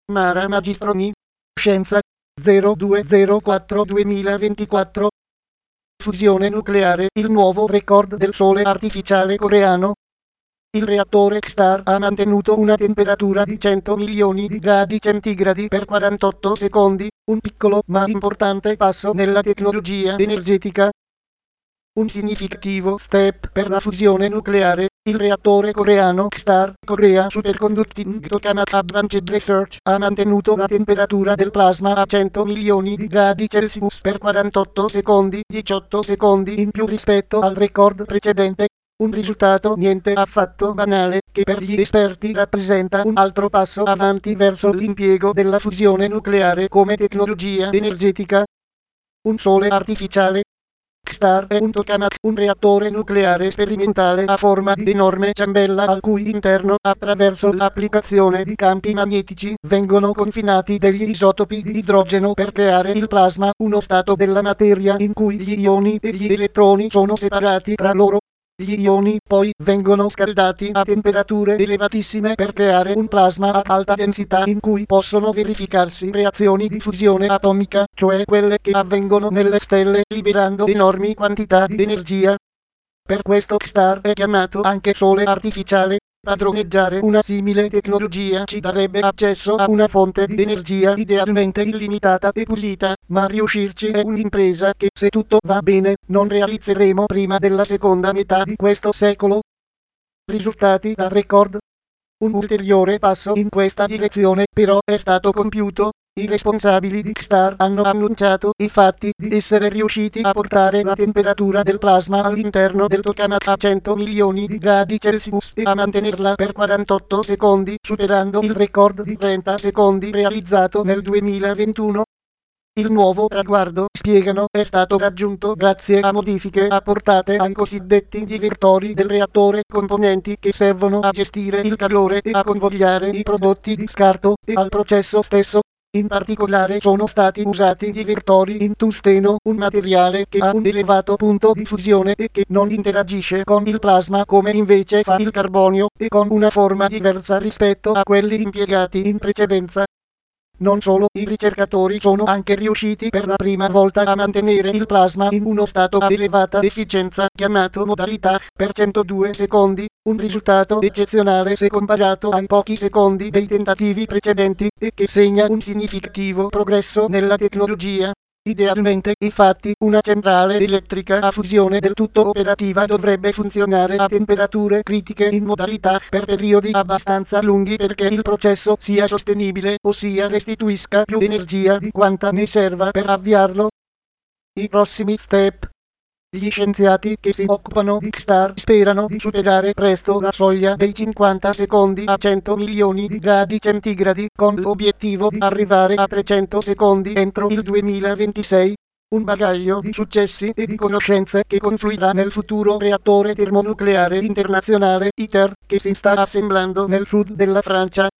Mara Magistroni. Scienza. 0204-2024. Fusione nucleare, il nuovo record del sole artificiale coreano. Il reattore X-STAR ha mantenuto una temperatura di 100 milioni di gradi centigradi per 48 secondi, un piccolo ma importante passo nella tecnologia energetica. Un significativo step per la fusione nucleare. Il reattore coreano X-STAR, Korea Superconducting Tokamak Advanced Research, ha mantenuto la temperatura del plasma a 100 milioni di gradi Celsius per 48 secondi, 18 secondi in più rispetto al record precedente. Un risultato niente affatto banale, che per gli esperti rappresenta un altro passo avanti verso l'impiego della fusione nucleare come tecnologia energetica. Un sole artificiale. X-STAR è un tokamak, un reattore nucleare sperimentale a forma di enorme ciambella al cui interno, attraverso l'applicazione di campi magnetici, vengono confinati degli isotopi di idrogeno per creare il plasma, uno stato della materia in cui gli ioni e gli elettroni sono separati tra loro. Gli ioni poi vengono scaldati a temperature elevatissime per creare un plasma ad alta densità in cui possono verificarsi reazioni di fusione atomica, cioè quelle che avvengono nelle stelle liberando enormi quantità di energia. Per questo X-STAR è chiamato anche sole artificiale. Padroneggiare una simile tecnologia ci darebbe accesso a una fonte di energia idealmente illimitata e pulita, ma riuscirci è un'impresa che, se tutto va bene, non realizzeremo prima della seconda metà di questo secolo. Risultati da record. Un ulteriore passo in questa direzione, però, è stato compiuto. I responsabili di X-STAR hanno annunciato, infatti, di essere riusciti a portare la temperatura del plasma all'interno del tokamak a 100 milioni di gradi Celsius e a mantenerla per 48 secondi, superando il record di 30 secondi realizzato nel 2021. Il nuovo traguardo, spiegano, è stato raggiunto grazie a modifiche apportate ai cosiddetti divertori del reattore, componenti che servono a gestire il calore e a convogliare i prodotti di scarto, e al processo stesso. In particolare sono stati usati divertori in tungsteno, un materiale che ha un elevato punto di fusione e che non interagisce con il plasma come invece fa il carbonio, e con una forma diversa rispetto a quelli impiegati in precedenza. Non solo, i ricercatori sono anche riusciti per la prima volta a mantenere il plasma in uno stato a elevata efficienza, chiamato modalità, per 102 secondi, un risultato eccezionale se comparato ai pochi secondi dei tentativi precedenti, e che segna un significativo progresso nella tecnologia. Idealmente, infatti, una centrale elettrica a fusione del tutto operativa dovrebbe funzionare a temperature critiche in modalità per periodi abbastanza lunghi perché il processo sia sostenibile, ossia restituisca più energia di quanta ne serva per avviarlo. I prossimi step. Gli scienziati che si occupano di X-STAR sperano di superare presto la soglia dei 50 secondi a 100 milioni di gradi centigradi, con l'obiettivo di arrivare a 300 secondi entro il 2026. Un bagaglio di successi e di conoscenze che confluirà nel futuro reattore termonucleare internazionale ITER, che si sta assemblando nel sud della Francia.